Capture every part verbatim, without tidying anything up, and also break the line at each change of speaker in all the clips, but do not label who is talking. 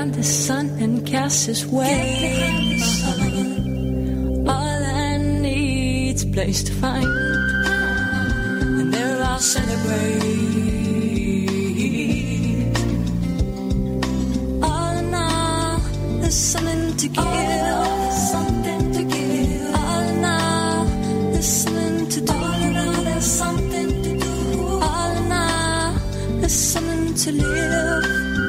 behind the sun and cast his waves. All I need's a place to find, and there I'll celebrate. All in all, there's something to give, something to give. All in all, there's something to do. All in all, there's something to do. All in all, there's something to live.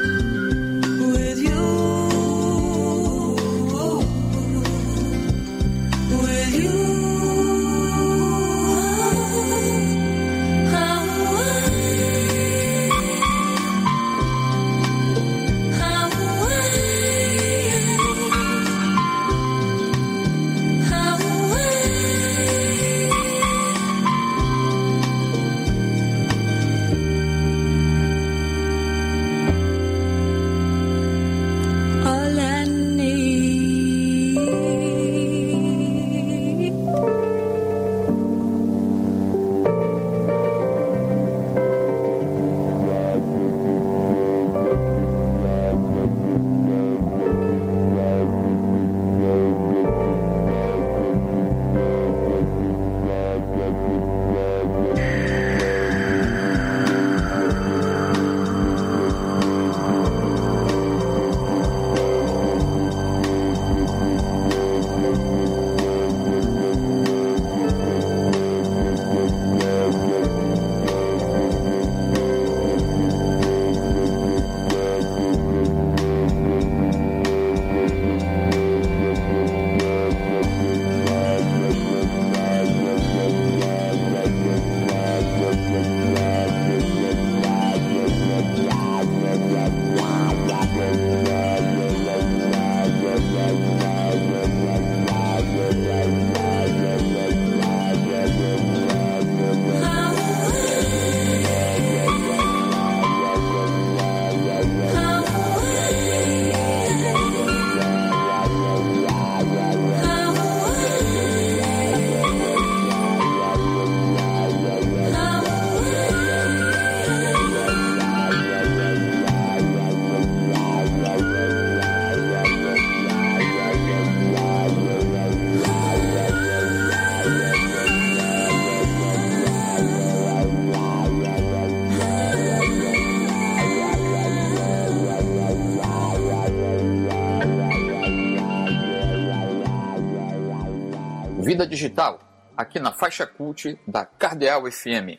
Vida Digital, aqui na Faixa Cult da Cardeal F M.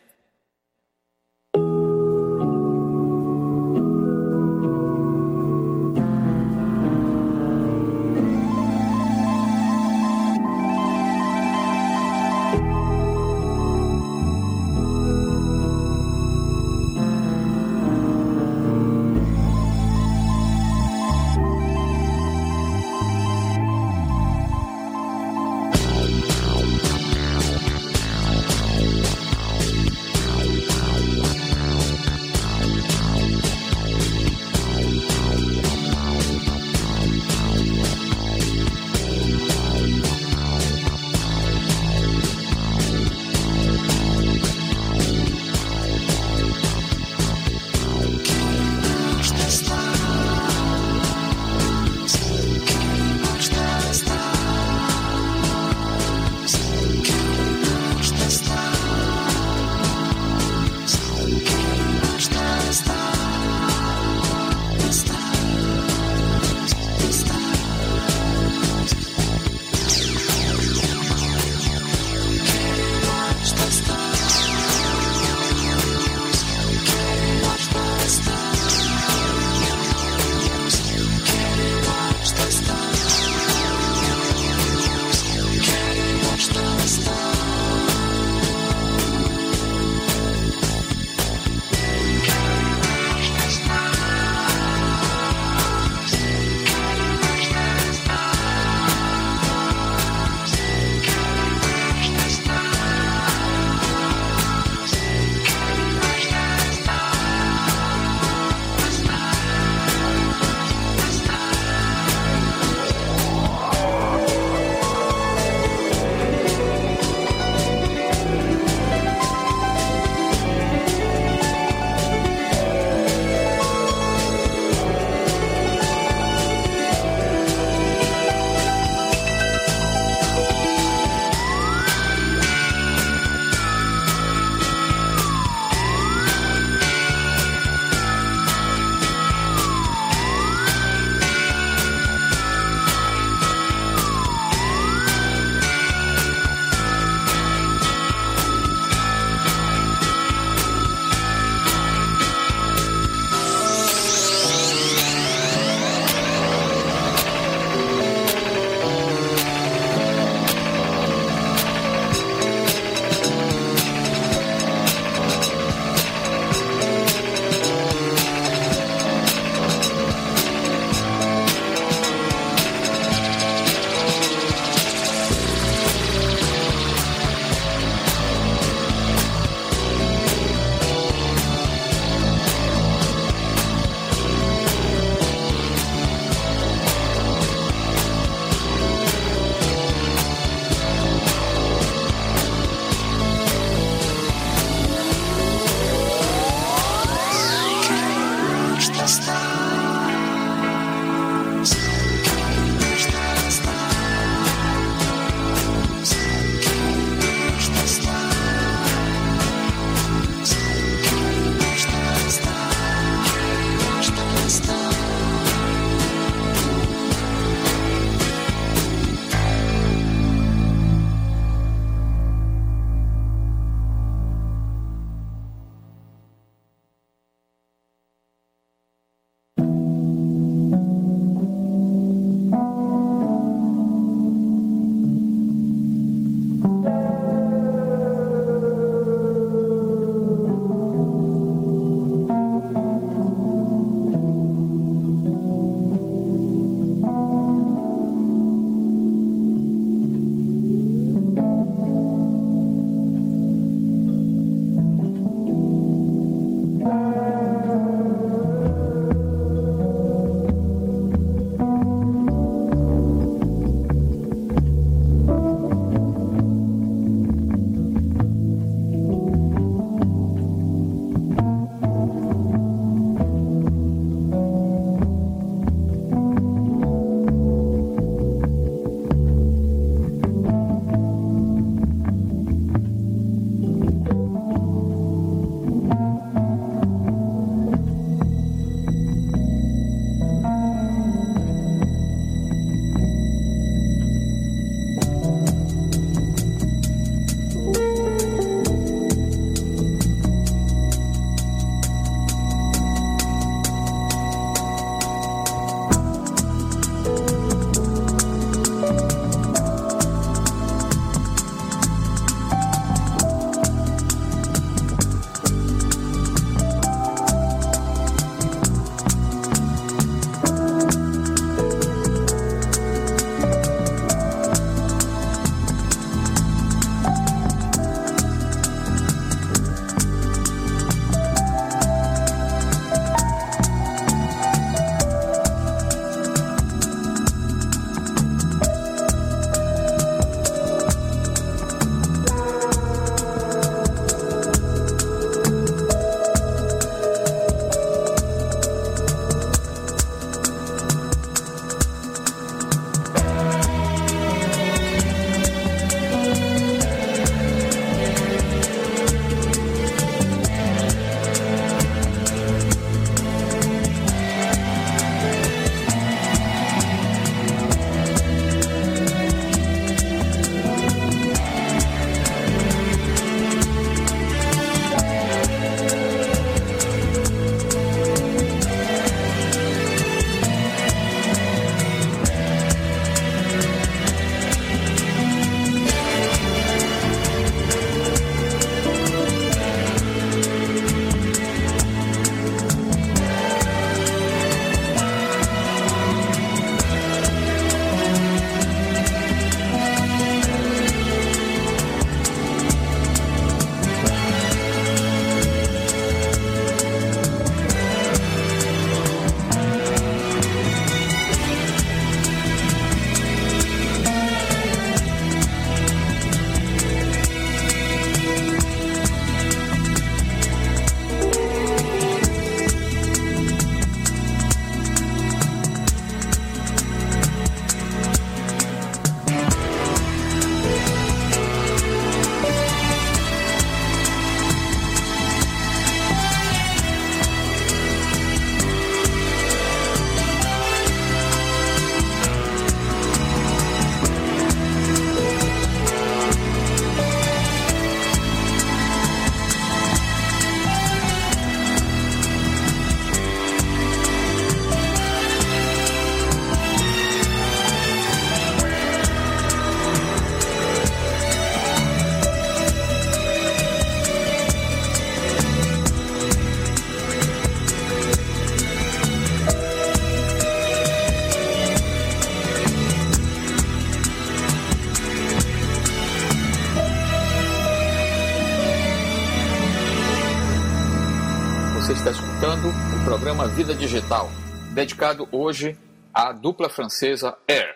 programa Vida Digital, dedicado hoje à dupla francesa Air.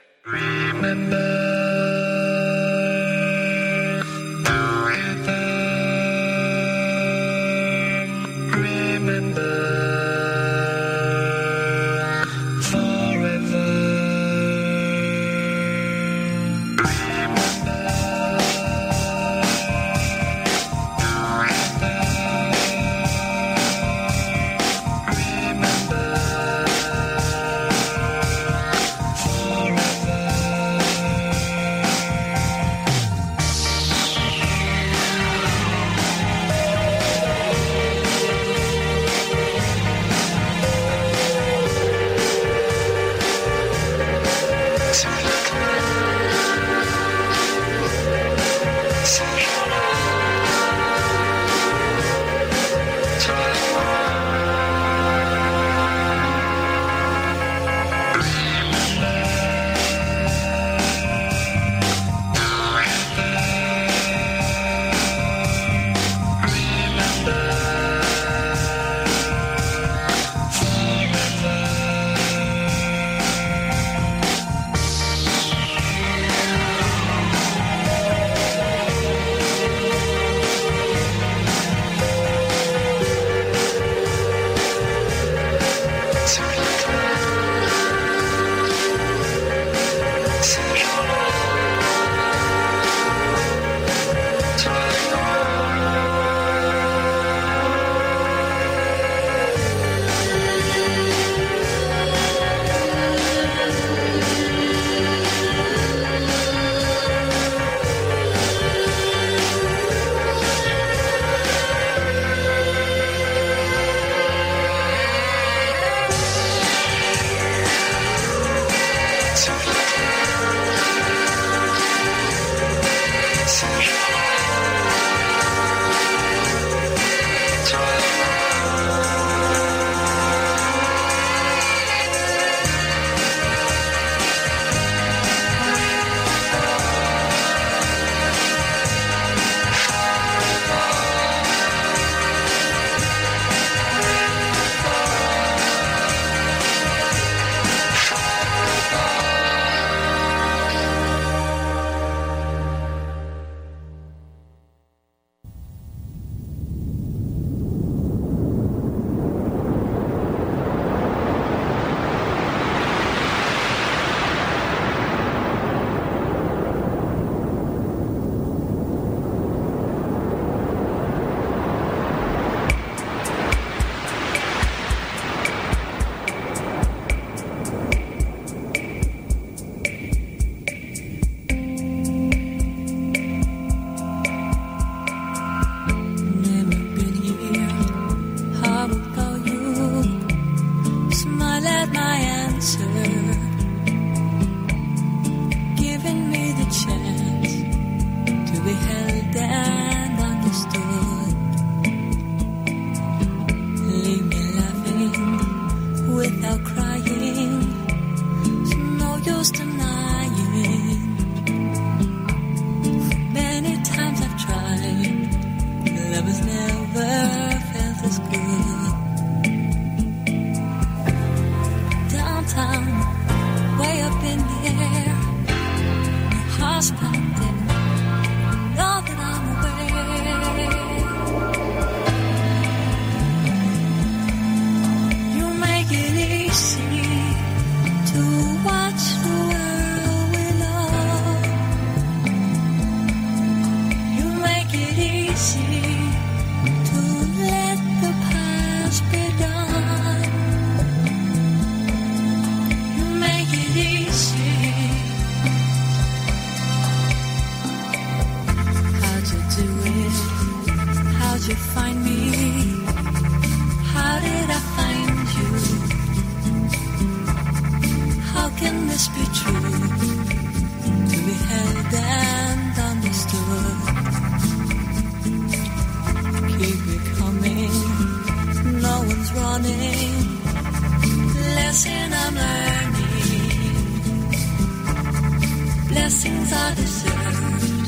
Blessings are deserved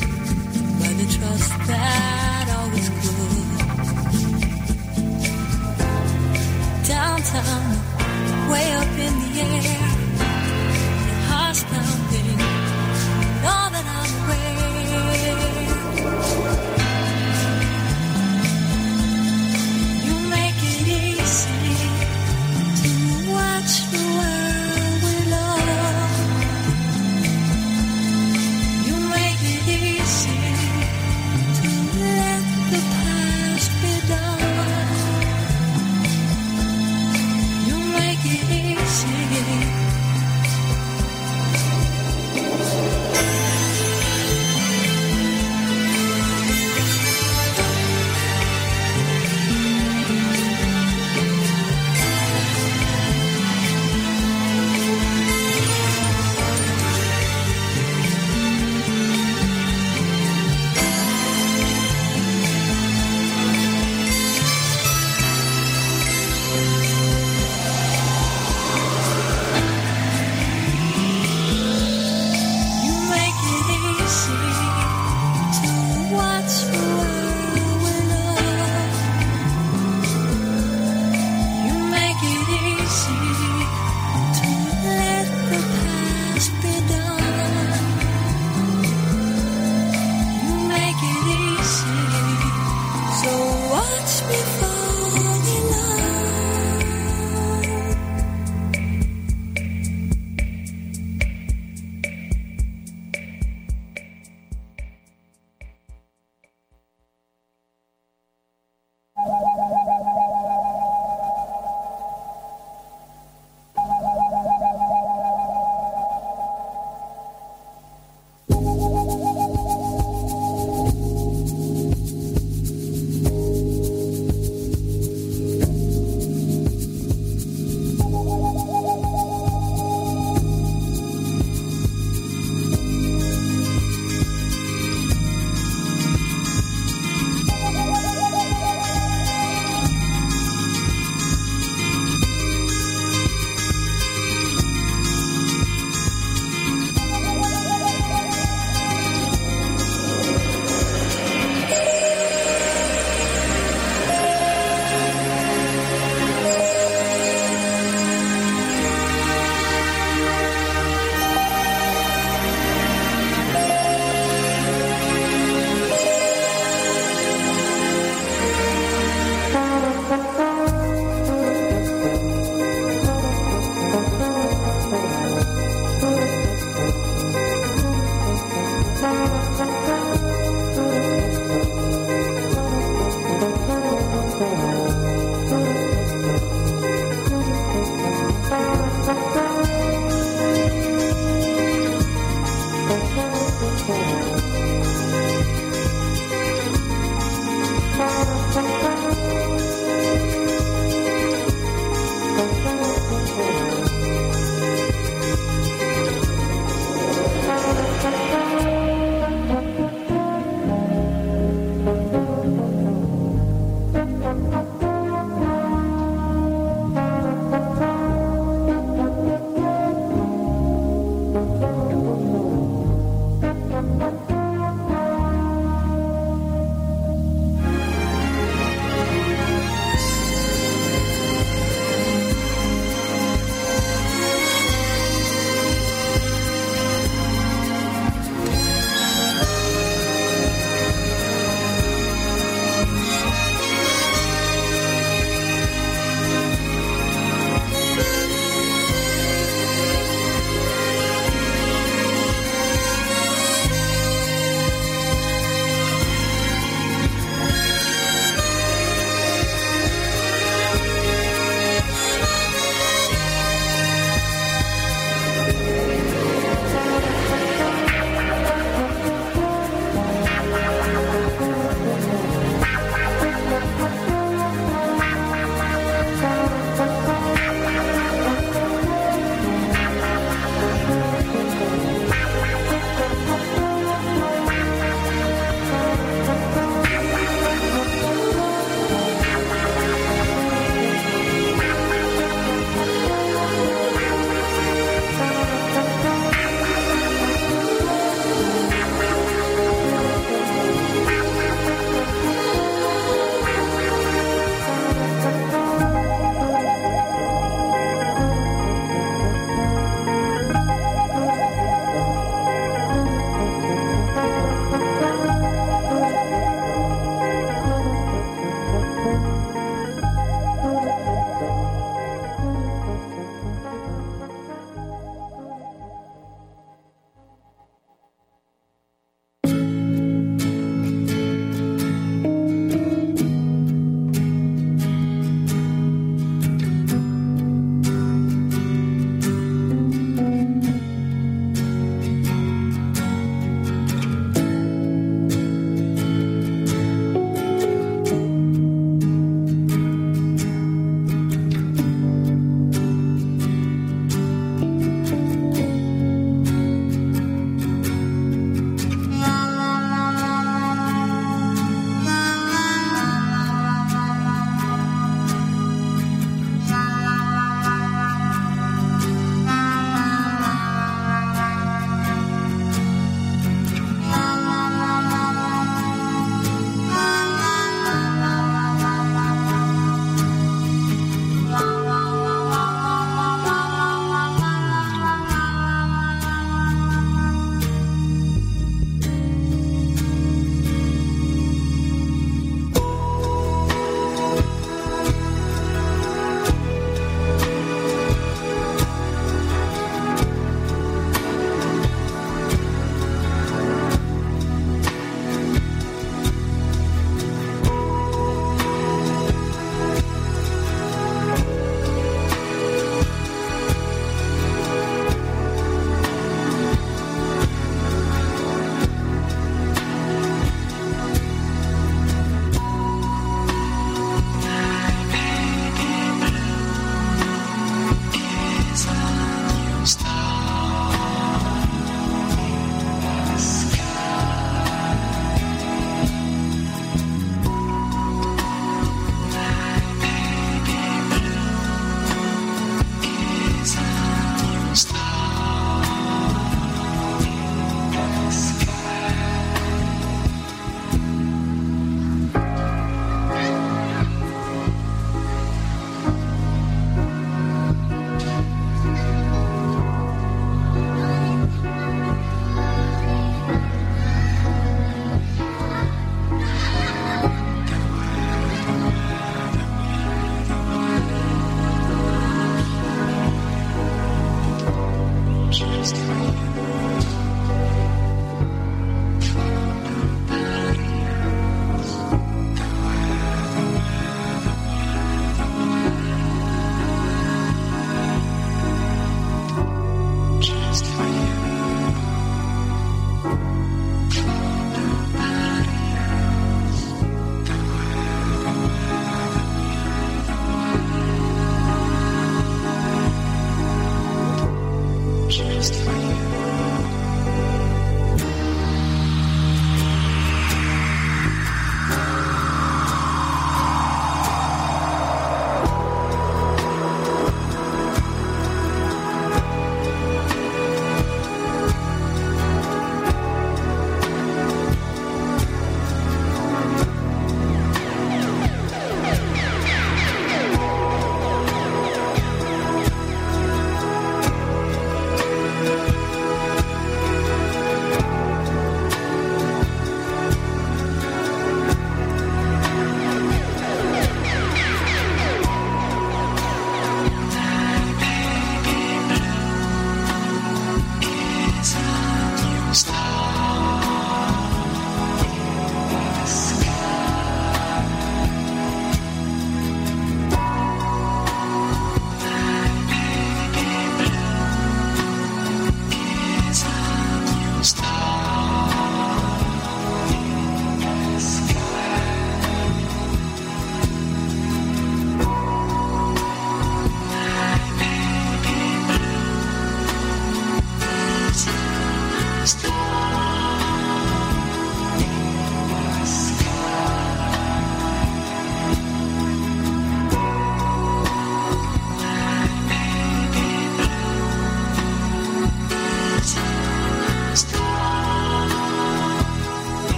by the trust that always could. Downtown.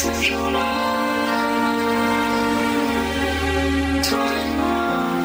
Ce jour-là, toi et moi.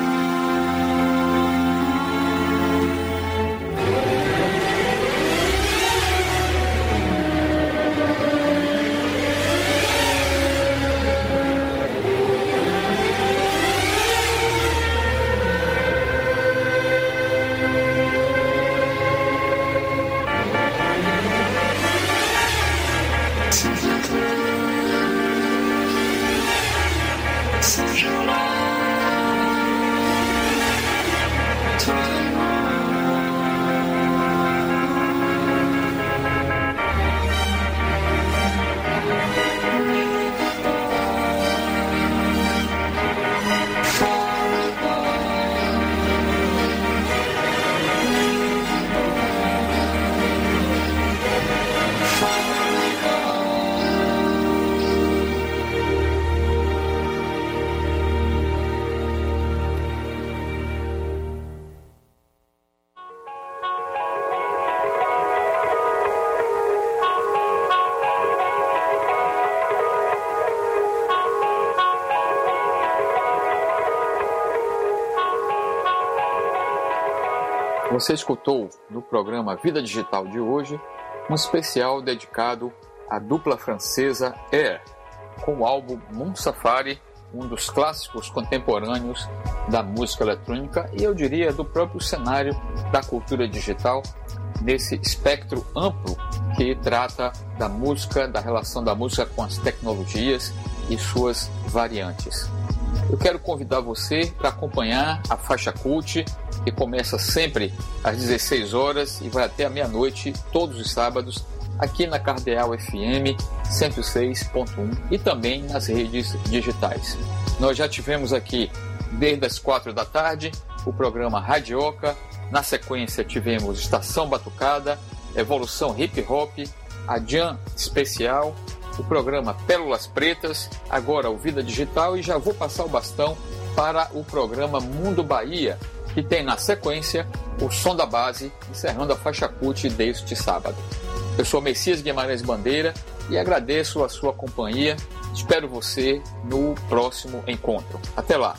Você escutou no programa Vida Digital de hoje um especial dedicado à dupla francesa Air, com o álbum Moon Safari, um dos clássicos contemporâneos da música eletrônica e eu diria do próprio cenário da cultura digital, nesse espectro amplo que trata da música, da relação da música com as tecnologias e suas variantes. Eu quero convidar você para acompanhar a Faixa Cult, que começa sempre às dezesseis horas e vai até a meia-noite, todos os sábados, aqui na Cardeal F M cento e seis ponto um e também nas redes digitais. Nós já tivemos aqui, desde as quatro da tarde, o programa Radioca, na sequência tivemos Estação Batucada, Evolução Hip Hop, a Jam Especial, o programa Pérolas Pretas, agora o Vida Digital, e já vou passar o bastão para o programa Mundo Bahia, que tem na sequência o Som da Base, encerrando a Faixa Cult deste sábado. Eu sou Messias Guimarães Bandeira e agradeço a sua companhia. Espero você no próximo encontro. Até lá!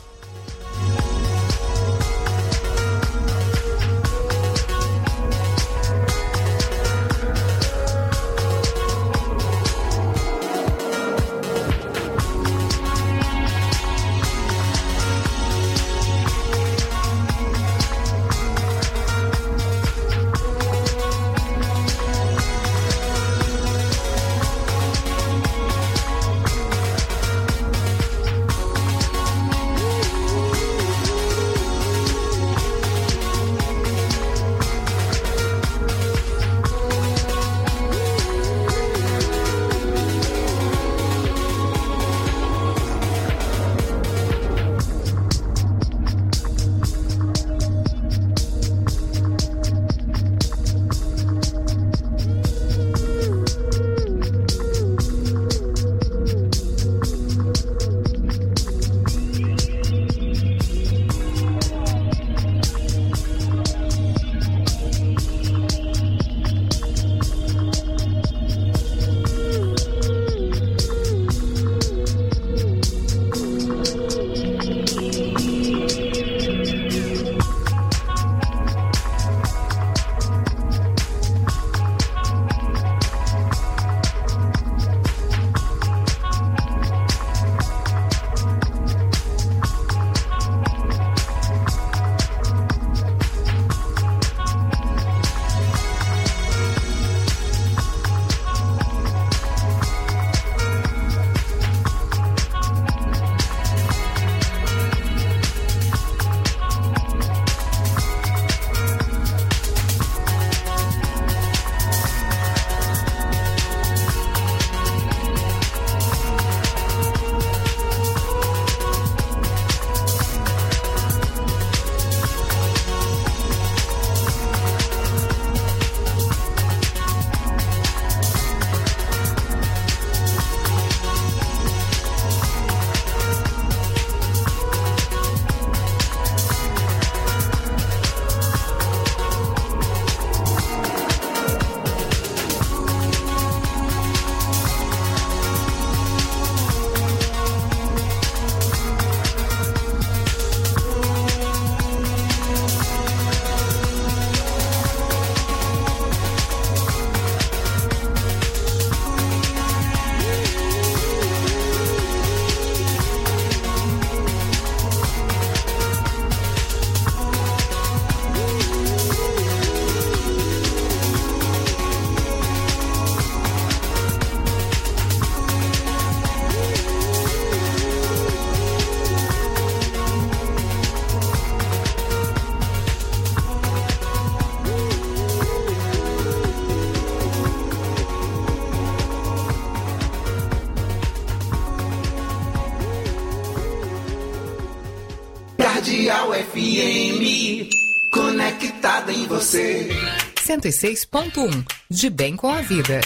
conectada em você.
cento e seis ponto um, de bem com a vida.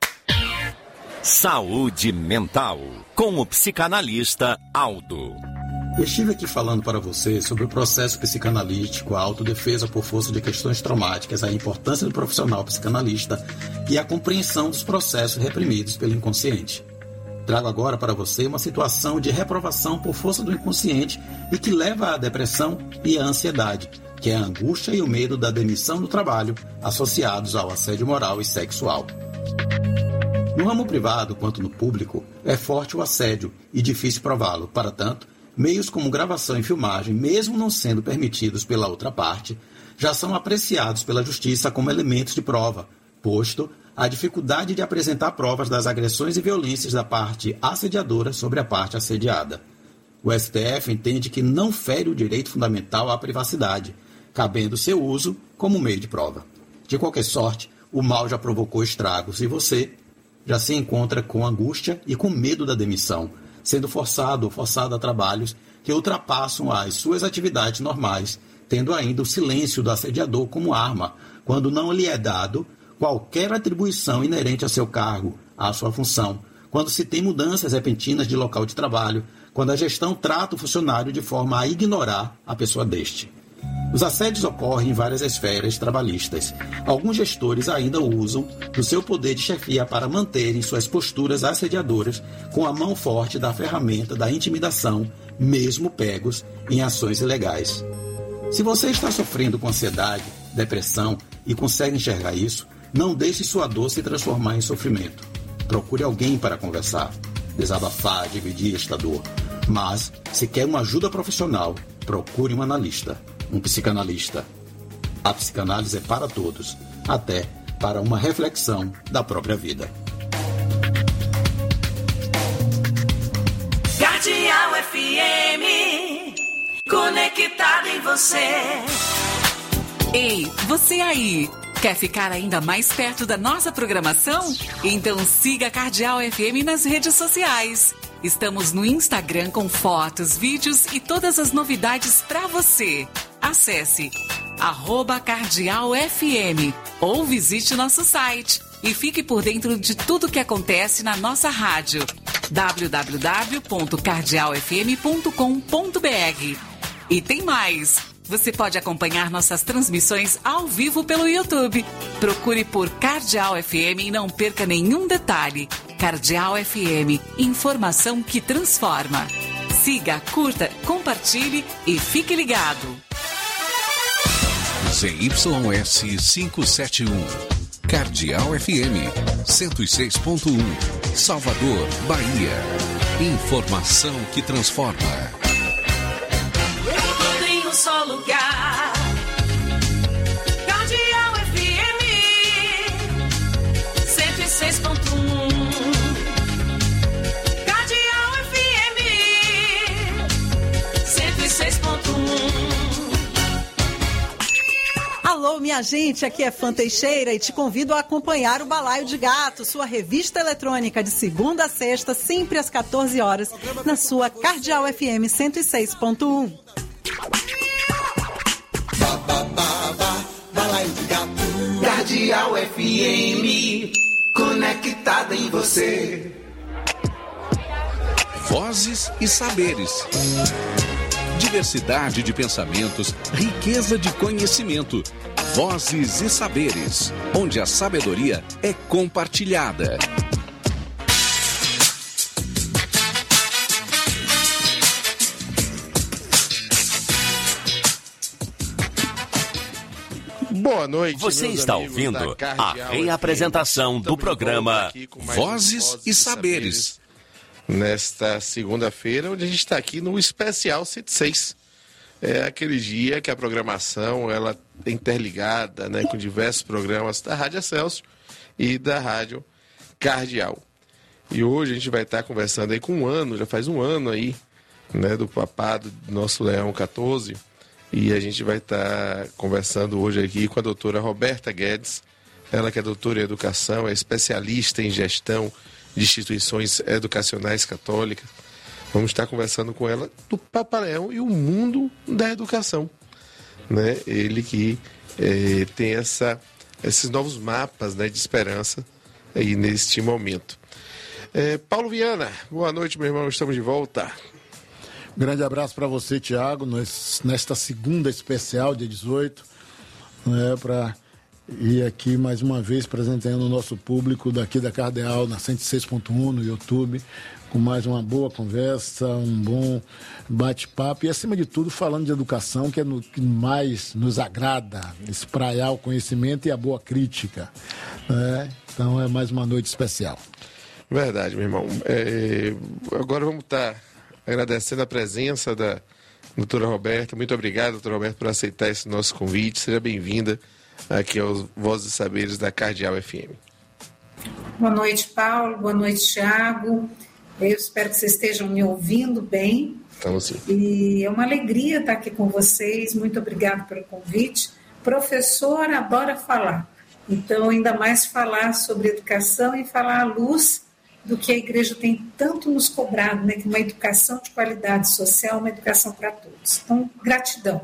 Saúde mental, com o psicanalista Aldo.
Eu estive aqui falando para você sobre o processo psicanalítico, a autodefesa por força de questões traumáticas, a importância do profissional psicanalista e a compreensão dos processos reprimidos pelo inconsciente. Trago agora para você uma situação de reprovação por força do inconsciente e que leva à depressão e à ansiedade, que é a angústia e o medo da demissão do trabalho associados ao assédio moral e sexual. No ramo privado quanto no público, é forte o assédio e difícil prová-lo. Para tanto, meios como gravação e filmagem, mesmo não sendo permitidos pela outra parte, já são apreciados pela justiça como elementos de prova, posto a dificuldade de apresentar provas das agressões e violências da parte assediadora sobre a parte assediada. O S T F entende que não fere o direito fundamental à privacidade, cabendo seu uso como meio de prova. De qualquer sorte, o mal já provocou estragos e você já se encontra com angústia e com medo da demissão, sendo forçado ou forçada a trabalhos que ultrapassam as suas atividades normais, tendo ainda o silêncio do assediador como arma, quando não lhe é dado qualquer atribuição inerente a seu cargo, à sua função, quando se tem mudanças repentinas de local de trabalho, quando a gestão trata o funcionário de forma a ignorar a pessoa deste. Os assédios ocorrem em várias esferas trabalhistas. Alguns gestores ainda usam do seu poder de chefia para manterem suas posturas assediadoras com a mão forte da ferramenta da intimidação, mesmo pegos em ações ilegais. Se você está sofrendo com ansiedade, depressão e consegue enxergar isso, não deixe sua dor se transformar em sofrimento. Procure alguém para conversar, desabafar, dividir esta dor. Mas, se quer uma ajuda profissional, procure um analista. Um psicanalista. A psicanálise é para todos, até para uma reflexão da própria vida.
Cardeal F M, conectado em você.
Ei, você aí, quer ficar ainda mais perto da nossa programação? Então siga a Cardeal F M nas redes sociais. Estamos no Instagram com fotos, vídeos e todas as novidades para você. Acesse arroba Cardeal F M ou visite nosso site e fique por dentro de tudo que acontece na nossa rádio. w w w ponto cardeal f m ponto com ponto b r. E tem mais! Você pode acompanhar nossas transmissões ao vivo pelo YouTube. Procure por Cardeal F M e não perca nenhum detalhe. Cardeal F M, informação que transforma. Siga, curta, compartilhe e fique ligado.
Z Y S quinhentos e setenta e um, Cardeal F M, cento e seis ponto um, Salvador, Bahia. Informação que transforma.
Tudo em um só lugar. Cardeal F M, cento e seis ponto um. Cardeal F M, cento e seis ponto um.
Alô, minha gente, aqui é Fã Teixeira e te convido a acompanhar o Balaio de Gato, sua revista eletrônica de segunda a sexta, sempre às quatorze horas, na sua Cardeal F M cento e seis ponto um.
Ba, ba, ba, ba, Balaio de Gato. Cardeal F M, conectada em você.
Vozes e saberes. Diversidade de pensamentos, riqueza de conhecimento. Vozes e saberes, onde a sabedoria é compartilhada.
Boa noite.
Você está ouvindo a reapresentação do programa
Vozes e Saberes.
Nesta segunda-feira, onde a gente está aqui no Especial cento e seis. É aquele dia que a programação ela é interligada, né, com diversos programas da Rádio Celso e da Rádio Cardeal. E hoje a gente vai estar conversando aí com um ano, já faz um ano aí, né, do papado do nosso Leão quatorze. E a gente vai estar conversando hoje aqui com a doutora Roberta Guedes, ela que é doutora em educação, é especialista em gestão de instituições educacionais católicas. Vamos estar conversando com ela do Papa Leão e o mundo da educação, né? Ele que é, tem essa, esses novos mapas, né, de esperança aí neste momento. É, Paulo Viana, boa noite, meu irmão, estamos de volta.
Grande abraço para você, Tiago, nesta segunda especial, dia dezoito, né, para ir aqui mais uma vez apresentando o nosso público daqui da Cardeal, na cento e seis ponto um, no YouTube, com mais uma boa conversa, um bom bate-papo e, acima de tudo, falando de educação, que é no que mais nos agrada, espraiar o conhecimento e a boa crítica, né? Então é mais uma noite especial.
Verdade, meu irmão. É, agora vamos estar agradecendo a presença da doutora Roberta. Muito obrigado, doutora Roberta, por aceitar esse nosso convite. Seja bem-vinda aqui aos Vozes e Saberes da Cardeal F M.
Boa noite, Paulo. Boa noite, Tiago. Eu espero que vocês estejam me ouvindo bem.
Estamos sim.
E é uma alegria estar aqui com vocês. Muito obrigado pelo convite. Professor adora falar. Então, ainda mais falar sobre educação e falar à luz do que a igreja tem tanto nos cobrado, né? Que uma educação de qualidade social, uma educação para todos. Então, gratidão.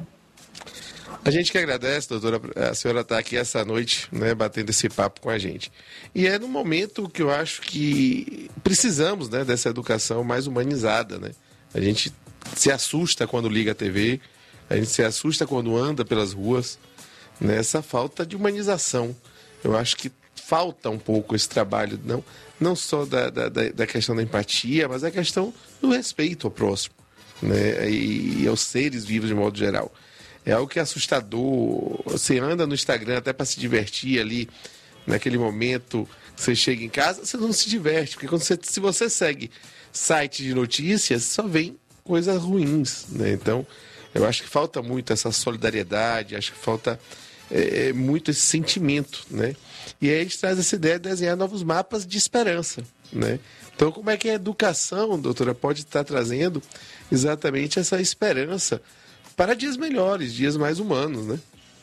A gente que agradece, doutora, a senhora está aqui essa noite, né, batendo esse papo com a gente. E é no momento que eu acho que precisamos, né, dessa educação mais humanizada, né? A gente se assusta quando liga a T V, a gente se assusta quando anda pelas ruas, né? Essa falta de humanização. Eu acho que falta um pouco esse trabalho, não, não só da, da, da questão da empatia, mas a questão do respeito ao próximo, né, e, e aos seres vivos de modo geral. É algo que é assustador. Você anda no Instagram até para se divertir ali, naquele momento que você chega em casa, você não se diverte, porque quando você, se você segue site de notícias, só vem coisas ruins, né? Então, eu acho que falta muito essa solidariedade, acho que falta é, muito esse sentimento, né? E aí a gente traz essa ideia de desenhar novos mapas de esperança, né? Então, como é que a educação, doutora, pode estar trazendo exatamente essa esperança para dias melhores, dias mais humanos, né?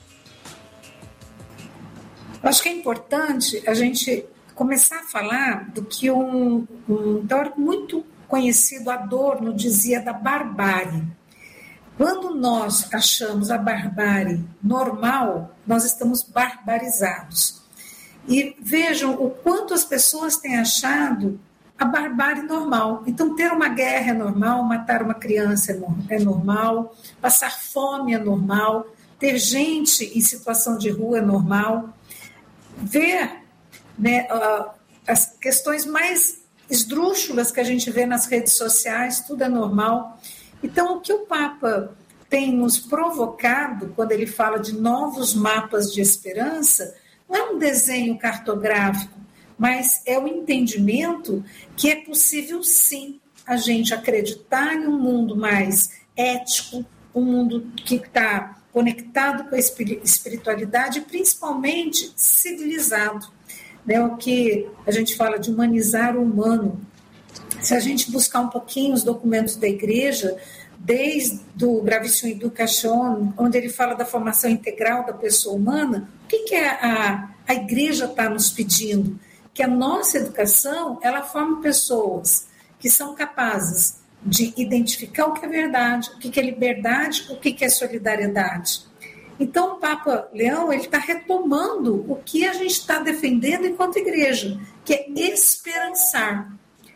Acho que é importante a gente começar a falar do que um, um teórico muito conhecido, Adorno, dizia da barbárie. Quando nós achamos a barbárie normal, nós estamos barbarizados. E vejam o quanto as pessoas têm achado a barbárie normal. Então, ter uma guerra é normal, matar uma criança é normal, passar fome é normal, ter gente em situação de rua é normal, ver, né, uh, as questões mais esdrúxulas que a gente vê nas redes sociais, tudo é normal. Então, o que o Papa tem nos provocado, quando ele fala de novos mapas de esperança, não é um desenho cartográfico, mas é o entendimento que é possível, sim, a gente acreditar em um mundo mais ético, um mundo que está conectado com a espiritualidade e, principalmente, civilizado. Né? O que a gente fala de humanizar o humano. Se a gente buscar um pouquinho os documentos da igreja, desde o Gravissimo Education, onde ele fala da formação integral da pessoa humana, o que, que a, a igreja está nos pedindo? Que a nossa educação, ela forma pessoas que são capazes de identificar o que é verdade, o que é liberdade, o que é solidariedade. Então, o Papa Leão, ele está retomando o que a gente está defendendo enquanto igreja, que é esperançar.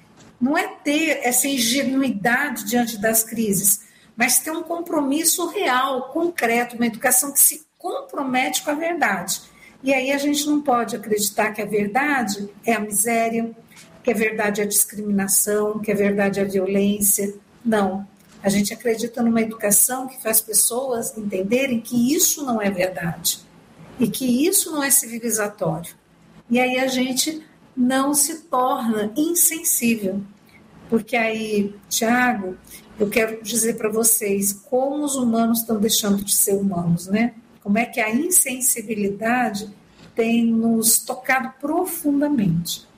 Não é ter essa ingenuidade diante das crises, mas ter um compromisso real, concreto, uma educação que se compromete com a verdade. E aí a gente não pode acreditar que a verdade é a miséria, que a verdade é a discriminação, que a verdade é a violência. Não. A gente acredita numa educação que faz pessoas entenderem que isso não é verdade e que isso não é civilizatório. E aí a gente não se torna insensível. Porque aí, Tiago, eu quero dizer para vocês como os humanos estão deixando de ser humanos, né? Como é que a insensibilidade tem nos tocado profundamente.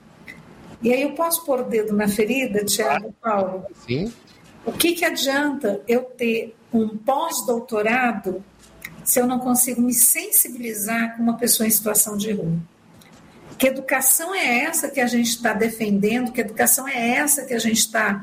E aí eu posso pôr o dedo na ferida, Tiago, Paulo?
Sim.
O que, que adianta eu ter um pós-doutorado se eu não consigo me sensibilizar com uma pessoa em situação de rua? Que educação é essa que a gente está defendendo? Que educação é essa que a gente está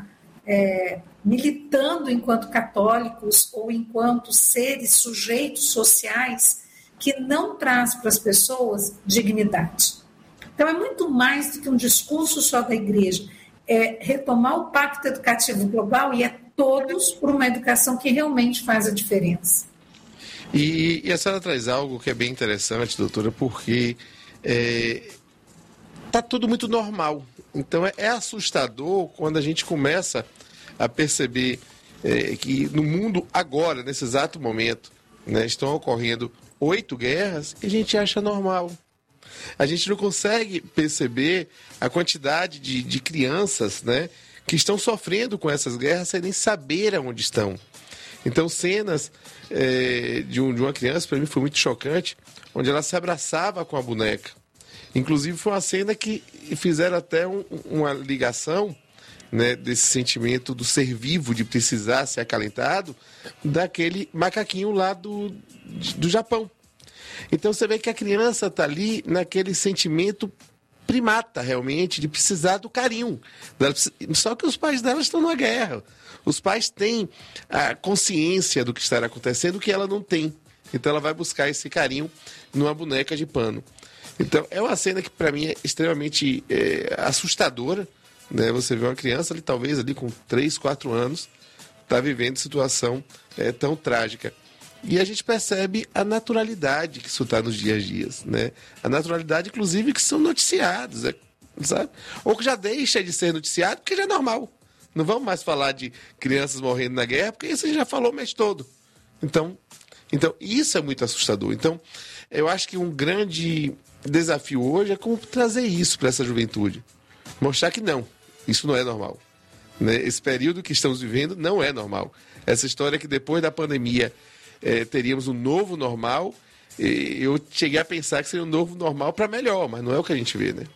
é, militando enquanto católicos ou enquanto seres, sujeitos sociais que não traz para as pessoas dignidade. Então, é muito mais do que um discurso só da igreja. É retomar o Pacto Educativo Global e é todos por uma educação que realmente faz a diferença.
E, e a senhora traz algo que é bem interessante, doutora, porque está é, tudo muito normal. Então, é, é assustador quando a gente começa a perceber é, que no mundo agora, nesse exato momento, né, estão ocorrendo oito guerras e a gente acha normal. A gente não consegue perceber a quantidade de, de crianças, né, que estão sofrendo com essas guerras sem nem saber aonde estão. Então, cenas é, de, um, de uma criança, para mim, foi muito chocante, onde ela se abraçava com a boneca. Inclusive, foi uma cena que fizeram até um, uma ligação, né, desse sentimento do ser vivo, de precisar ser acalentado, daquele macaquinho lá do, do Japão. Então, você vê que a criança está ali naquele sentimento primata, realmente, de precisar do carinho. Só que os pais dela estão numa guerra. Os pais têm a consciência do que está acontecendo que ela não tem. Então, ela vai buscar esse carinho numa boneca de pano. Então, é uma cena que, para mim, é extremamente é, assustadora. Né? Você vê uma criança, ali, talvez ali com três, quatro anos, está vivendo situação é, tão trágica. E a gente percebe a naturalidade que isso está nos dias a dias, né? A naturalidade, inclusive, que são noticiados, sabe? Ou que já deixa de ser noticiado, porque já é normal. Não vamos mais falar de crianças morrendo na guerra, porque isso a gente já falou o mês todo. Então, então isso é muito assustador. Então, eu acho que um grande desafio hoje é como trazer isso para essa juventude. Mostrar que não, isso não é normal. Né? Esse período que estamos vivendo não é normal. Essa história que depois da pandemia É, teríamos um novo normal, e eu cheguei a pensar que seria um novo normal para melhor, mas não é o que a gente vê, né?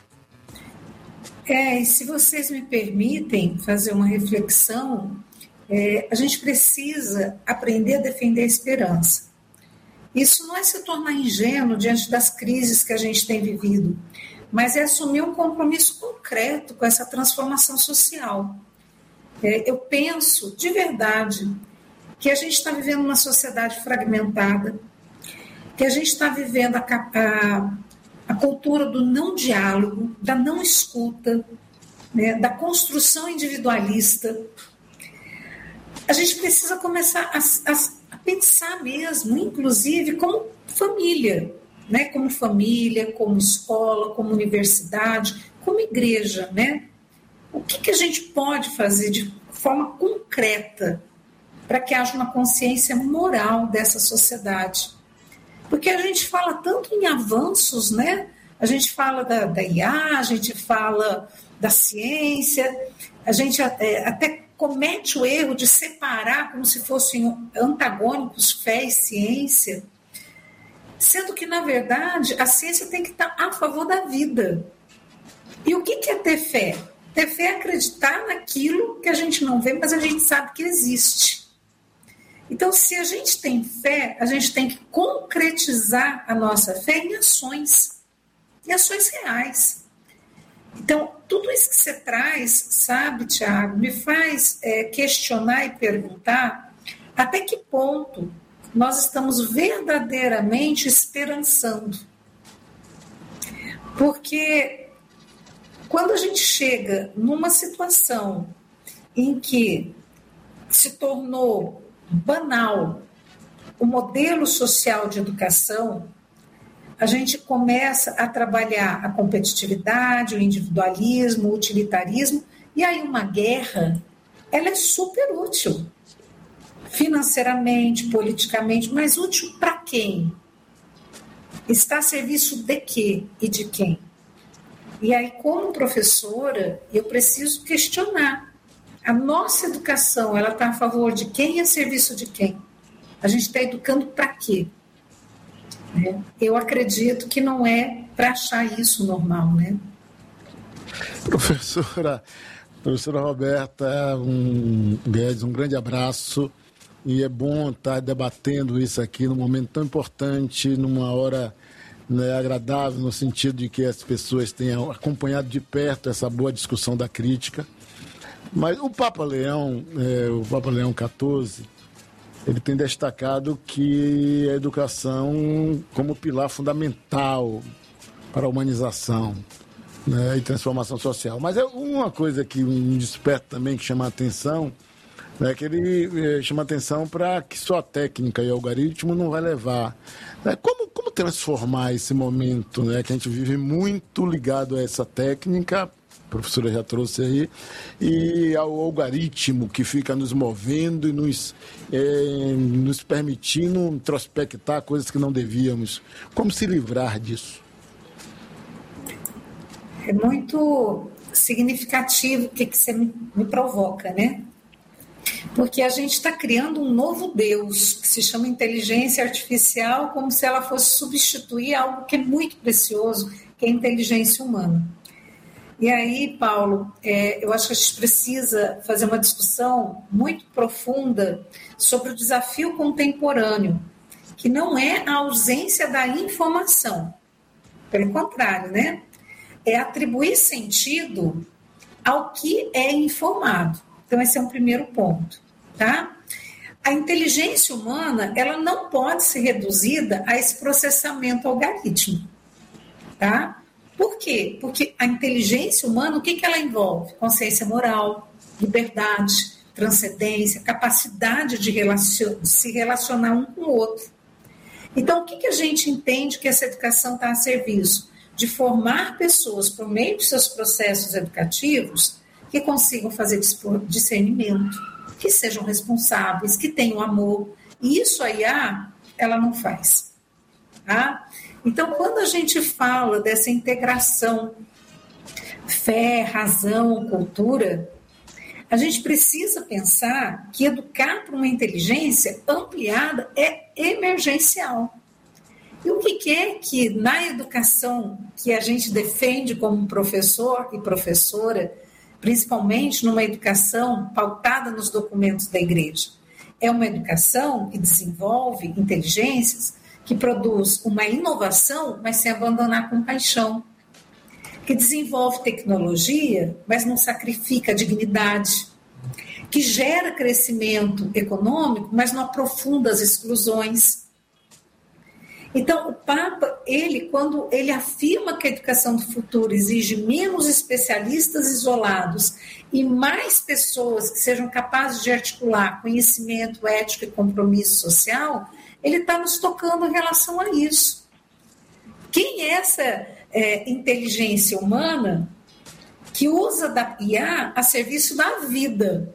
É, e se vocês me permitem fazer uma reflexão, é, a gente precisa aprender a defender a esperança. Isso não é se tornar ingênuo diante das crises que a gente tem vivido, mas é assumir um compromisso concreto com essa transformação social. É, eu penso, de verdade, que a gente está vivendo uma sociedade fragmentada, que a gente está vivendo a, a, a cultura do não diálogo, da não escuta, né, da construção individualista. A gente precisa começar a, a, a pensar mesmo, inclusive, como família, né, como família, como escola, como universidade, como igreja, né? O que, que a gente pode fazer de forma concreta para que haja uma consciência moral dessa sociedade? Porque a gente fala tanto em avanços, né? A gente fala da, da I A, a gente fala da ciência, a gente é, até comete o erro de separar como se fossem antagônicos fé e ciência, sendo que, na verdade, a ciência tem que estar a favor da vida. E o que é ter fé? Ter fé é acreditar naquilo que a gente não vê, mas a gente sabe que existe. Então, se a gente tem fé, a gente tem que concretizar a nossa fé em ações, em ações reais. Então, tudo isso que você traz, sabe, Tiago, me faz é, questionar e perguntar até que ponto nós estamos verdadeiramente esperançando. Porque quando a gente chega numa situação em que se tornou banal o modelo social de educação, a gente começa a trabalhar a competitividade, o individualismo, o utilitarismo, e aí uma guerra, ela é super útil, financeiramente, politicamente, mas útil para quem? Está a serviço de quê e de quem? E aí, como professora, eu preciso questionar. A nossa educação, ela está a favor de quem e a serviço de quem? A gente está educando para quê? Né? Eu acredito que não é para achar isso normal, né?
Professora, professora Roberta, um, um grande abraço, e é bom estar debatendo isso aqui num momento tão importante, numa hora, né, agradável, no sentido de que as pessoas tenham acompanhado de perto essa boa discussão da crítica. Mas o Papa Leão, é, o Papa Leão quatorze, ele tem destacado que a educação como pilar fundamental para a humanização, né, e transformação social. Mas é uma coisa que um desperta também que chama a atenção, é que ele eh, chama a atenção para que só a técnica e o algoritmo não vai levar. Né? Como, como transformar esse momento, né, que a gente vive muito ligado a essa técnica, a professora já trouxe aí, e ao algoritmo que fica nos movendo e nos, eh, nos permitindo introspectar coisas que não devíamos. Como se livrar disso?
É muito significativo o que, que você me, me provoca, né? Porque a gente está criando um novo Deus, que se chama inteligência artificial, como se ela fosse substituir algo que é muito precioso, que é a inteligência humana. E aí, Paulo, é, eu acho que a gente precisa fazer uma discussão muito profunda sobre o desafio contemporâneo, que não é a ausência da informação. Pelo contrário, né? É atribuir sentido ao que é informado. Então, esse é um primeiro ponto, tá? A inteligência humana, ela não pode ser reduzida a esse processamento algorítmico, tá? Por quê? Porque a inteligência humana, o que, que ela envolve? Consciência moral, liberdade, transcendência, capacidade de, relacion... de se relacionar um com o outro. Então, o que, que a gente entende que essa educação está a serviço? De formar pessoas por meio de seus processos educativos que consigam fazer discernimento, que sejam responsáveis, que tenham amor. E isso a I A, ela não faz. Tá? Então, quando a gente fala dessa integração fé, razão, cultura, a gente precisa pensar que educar para uma inteligência ampliada é emergencial. E o que é que na educação que a gente defende como professor e professora, principalmente numa educação pautada nos documentos da igreja, é uma educação que desenvolve inteligências, que produz uma inovação, mas sem abandonar a compaixão, que desenvolve tecnologia, mas não sacrifica a dignidade, que gera crescimento econômico, mas não aprofunda as exclusões. Então, o Papa, ele, quando ele afirma que a educação do futuro exige menos especialistas isolados e mais pessoas que sejam capazes de articular conhecimento, ético e compromisso social, ele está nos tocando em relação a isso. Quem é essa é, inteligência humana que usa da I A a serviço da vida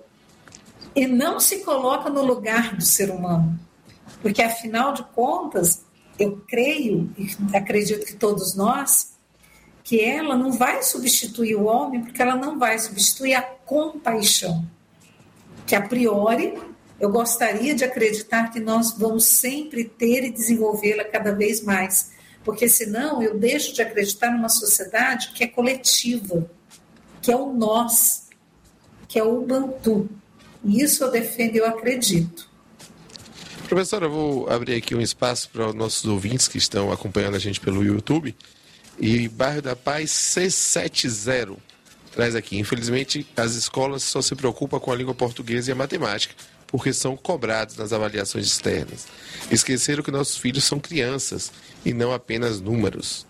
e não se coloca no lugar do ser humano? Porque, afinal de contas, eu creio, e acredito que todos nós, que ela não vai substituir o homem, porque ela não vai substituir a compaixão, que a priori eu gostaria de acreditar que nós vamos sempre ter e desenvolvê-la cada vez mais, porque senão eu deixo de acreditar numa sociedade que é coletiva, que é o nós, que é o Ubuntu. E isso eu defendo e eu acredito.
Professora, eu vou abrir aqui um espaço para os nossos ouvintes que estão acompanhando a gente pelo YouTube. E Bairro da Paz C setenta traz aqui. Infelizmente, as escolas só se preocupam com a língua portuguesa e a matemática, porque são cobrados nas avaliações externas. Esqueceram que nossos filhos são crianças e não apenas números.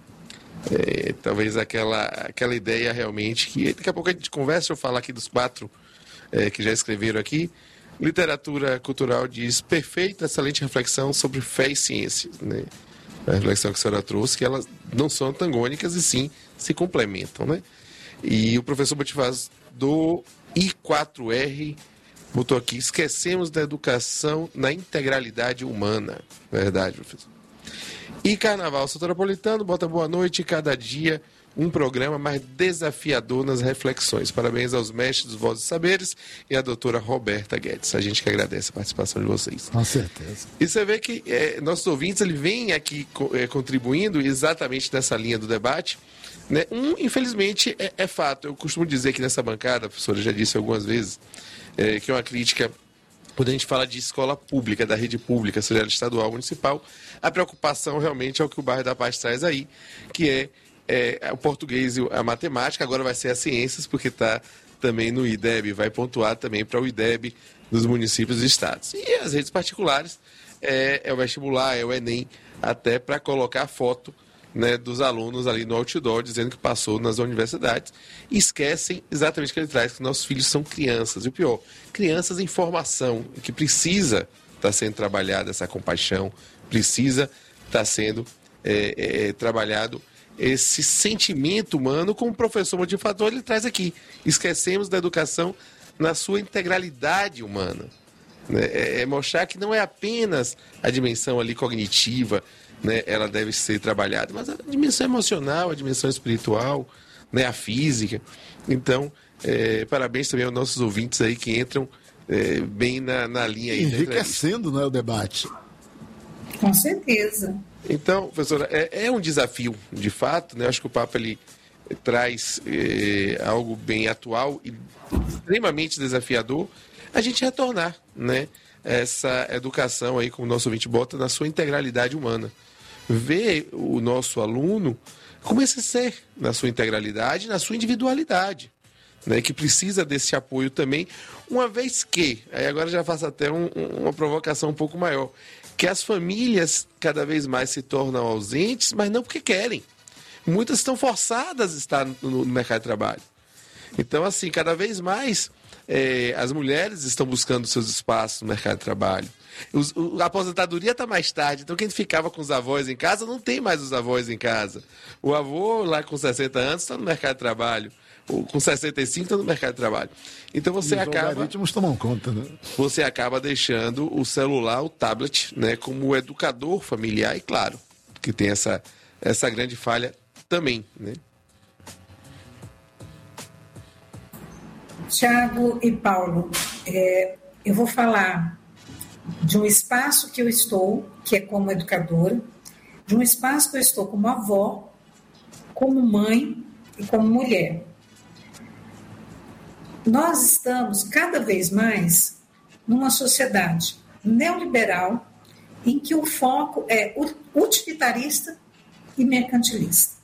É, talvez aquela, aquela ideia realmente que daqui a pouco a gente conversa, eu falo aqui dos quatro é, que já escreveram aqui. Literatura cultural diz perfeita, excelente reflexão sobre fé e ciência, né? A reflexão que a senhora trouxe, que elas não são antagônicas e sim se complementam, né? E o professor Botifaz do I quatro R botou aqui, esquecemos da educação na integralidade humana. Verdade, professor. E Carnaval Soteropolitano bota boa noite, cada dia um programa mais desafiador nas reflexões. Parabéns aos mestres dos Vozes e Saberes e à doutora Roberta Guedes. A gente que agradece a participação de vocês.
Com certeza.
E você vê que é, nossos ouvintes ele vêm aqui é, contribuindo exatamente nessa linha do debate. Né? Um, infelizmente, é, é fato. Eu costumo dizer que nessa bancada, a professora já disse algumas vezes, é, que é uma crítica, quando a gente fala de escola pública, da rede pública, seja ela estadual ou municipal, a preocupação realmente é o que o Bairro da Paz traz aí, que é É, o português e a matemática, agora vai ser as ciências, porque está também no I D E B, vai pontuar também para o I D E B dos municípios e estados. E as redes particulares é, é o vestibular, é o Enem, até para colocar foto, né, dos alunos ali no outdoor, dizendo que passou nas universidades, e esquecem exatamente o que ele traz, que nossos filhos são crianças. E o pior, crianças em formação, que precisa estar sendo trabalhada essa compaixão, precisa estar sendo é, é, trabalhado esse sentimento humano, como o professor motivador ele traz aqui. Esquecemos da educação na sua integralidade humana. Né? É, é mostrar que não é apenas a dimensão ali cognitiva, né, ela deve ser trabalhada, mas a dimensão emocional, a dimensão espiritual, né, a física. Então, é, parabéns também aos nossos ouvintes aí que entram é, bem na, na linha aí.
Enriquecendo, né, o debate.
Com certeza.
Então, professora, é, é um desafio, de fato, né? Acho que o Papa ele traz é, algo bem atual e extremamente desafiador, a gente retornar, né, essa educação aí, como o nosso ouvinte bota, na sua integralidade humana. Ver o nosso aluno como esse ser, na sua integralidade, na sua individualidade, né, que precisa desse apoio também, uma vez que, aí agora já faço até um, uma provocação um pouco maior, que as famílias cada vez mais se tornam ausentes, mas não porque querem. Muitas estão forçadas a estar no, no mercado de trabalho. Então, assim, cada vez mais é, as mulheres estão buscando seus espaços no mercado de trabalho. Os, o, a aposentadoria está mais tarde, então quem ficava com os avós em casa não tem mais os avós em casa. O avô lá com sessenta anos está no mercado de trabalho, o, com sessenta e cinco está no mercado de trabalho. Então você
e os
acaba...
algoritmos tomam conta, né?
Você acaba deixando o celular, o tablet, né, como educador familiar, e claro, que tem essa, essa grande falha também, né?
Tiago e Paulo, é, eu vou falar de um espaço que eu estou, que é como educadora, de um espaço que eu estou como avó, como mãe e como mulher. Nós estamos cada vez mais numa sociedade neoliberal em que o foco é utilitarista e mercantilista.